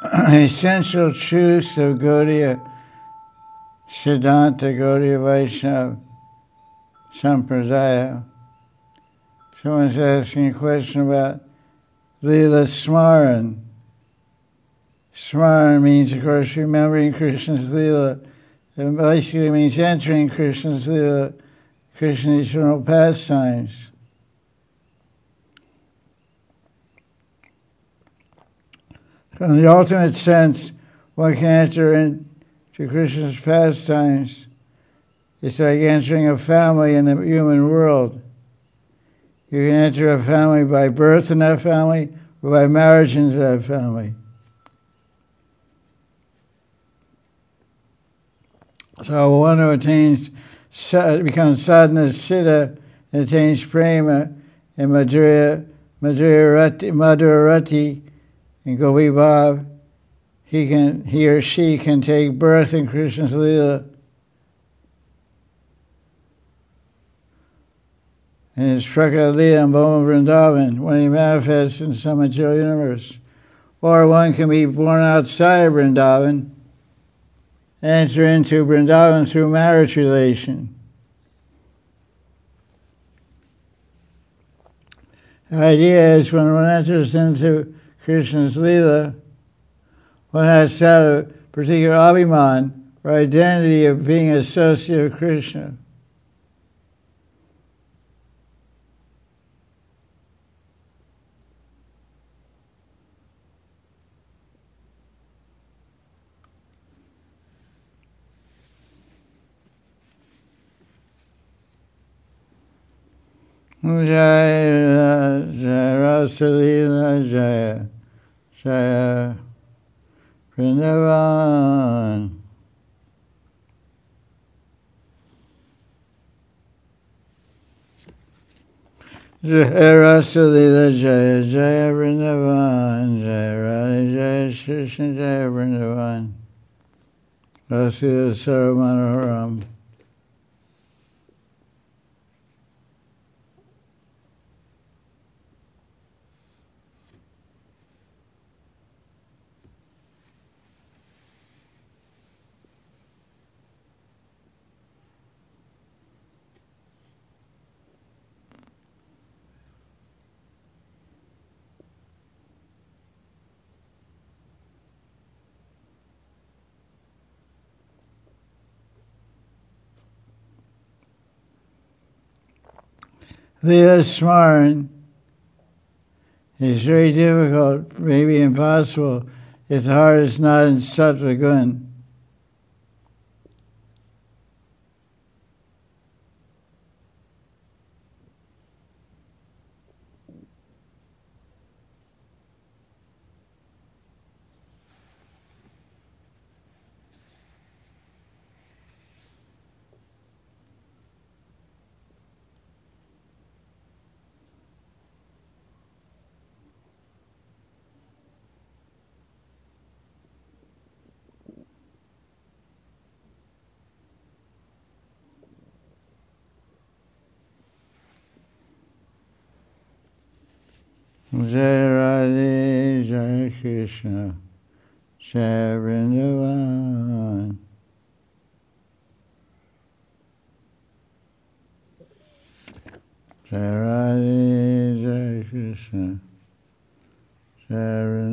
essential truths of Gaudiya Siddhanta, Gaudiya Vaishnava Sampradaya. Someone's asking a question about Leela Smaran. Smaran means, of course, remembering Krishna's Leela. It basically means entering Krishna's Leela, Krishna's eternal pastimes. In the ultimate sense, one can enter into Krishna's pastimes. It's like entering a family in the human world. You can enter a family by birth in that family or by marriage into that family. So one who becomes sadhana siddha and attains prema and madhurarati and Gopi Bhav, he or she can take birth in Krishna's Leela. And it's Prakata Leela and Bhoma Vrindavan when he manifests in some material universe. Or one can be born outside of Vrindavan, enter into Vrindavan through marriage relation. The idea is when one enters into Krishna's Leela, one has to have a particular abhiman, or identity of being associated with Krishna. Jaya Rasa Leela Jaya Jaya Vrindavan. Jaya Rasa Leela Jaya Jaya Vrindavan. Jaya Radha Jaya Krishna Jaya Vrindavan. Rasa Leela Saramanoharam. Leela Smaran is very difficult, maybe impossible, if the heart is not in Sattva Gun. Jai Radhe Jai Krishna Jai Vrindavan. Jai Radhe Jai Krishna Jai Vrindavan.